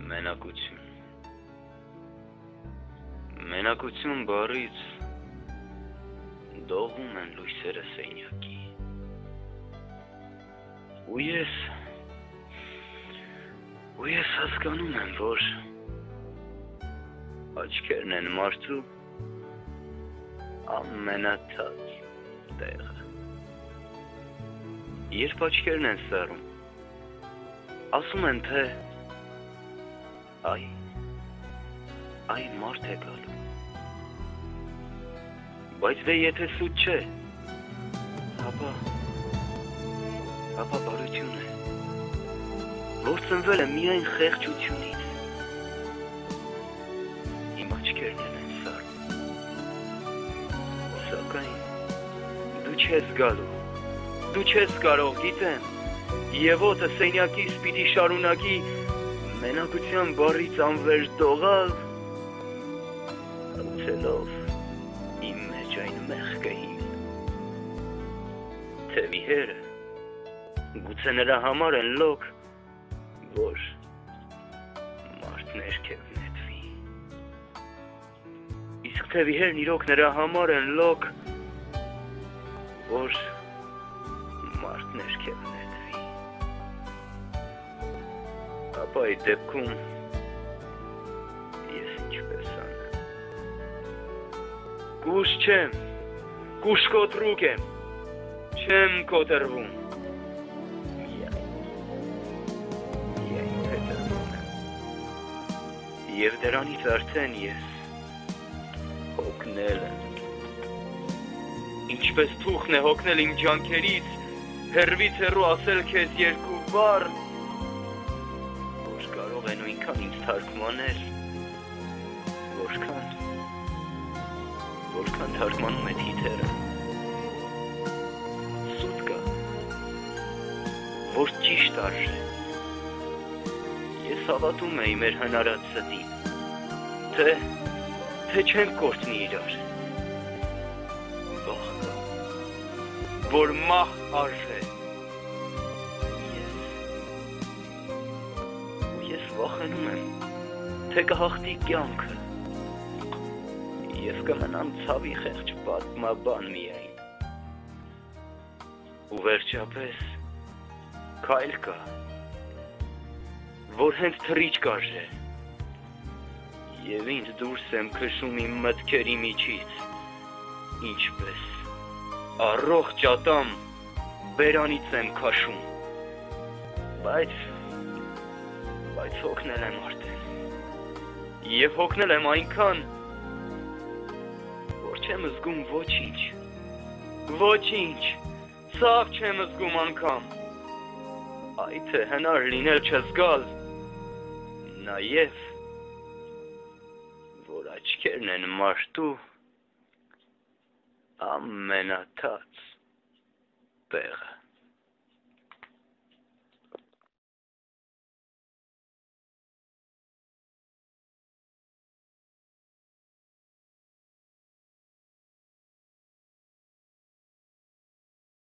Մենակություն։ Մենակություն բառից դողում են լույսերը սենյակի։ Ու ես հասկանում եմ, որ աչքերն են մարդու ամենաթաց տեղը։ Երբ աչքերն են սառում, ասում են, թե այ մարդ է գալու։ Բայց դե եթե սուտ չէ, ապա բարություն է, որ ծնվել է միայն խեղճությունից։ Իմ աչքերն են սառում, սակայն դու չես գալու, դու չես կարող, գիտեմ, և օդը սենյակից պիտի շարունակի մենակության բառից անվերջ դողալ, հացելով իմ մեջ այն մեղքը հին։ Թևիհերը գուցե նրա համար են լոկ, որ մարդ ներքև նետվի։ Իսկ թևիհերն իրոք նրա համար են լոկ, որ մարդ ներքև նետվի։ Ապա այդ դեպքում ես ինչպես անեմ։ Կուշ չեմ, կուշկոտրուկ եմ, չեմ կոտրվում։ Եվ դրանից արդեն ես հոգնել եմ։ Ինչպես թուղթն է հոգնել իմ ջանքերից, հեռվից հեռու ասել քեզ երկու բառ, որ կարող է նույնքան ինձ թարգմանել, որքան թարգմանում է թիթերը։ Սուտ կա, որ ճիշտ արժե։ Ես հավատում էի մեր հնարած ստին, թե չենք կորցնի իրար։ Վախ կա, որ մահ արժե։ Ես վախենում եմ, թե կհաղթի կյանքը, և կմնամ ցավի խեղճ պատմաբան միայն։ Ու վերջապես քայլ կա, որ հենց թռիչք արժե, և ինձ դուրս եմ քշում իմ մտքերի միջից, ինչպես առողջ ատամ բերանից եմ քաշում, բայց հոգնել եմ արդեն, և հոգնել եմ այնքան, որ չեմ զգում ոչինչ, ցավ չեմ զգում անգամ, այ թե հնար լինել չզգալ, նաև, որ աչքերն են մարդու ամենաթաց տեղը։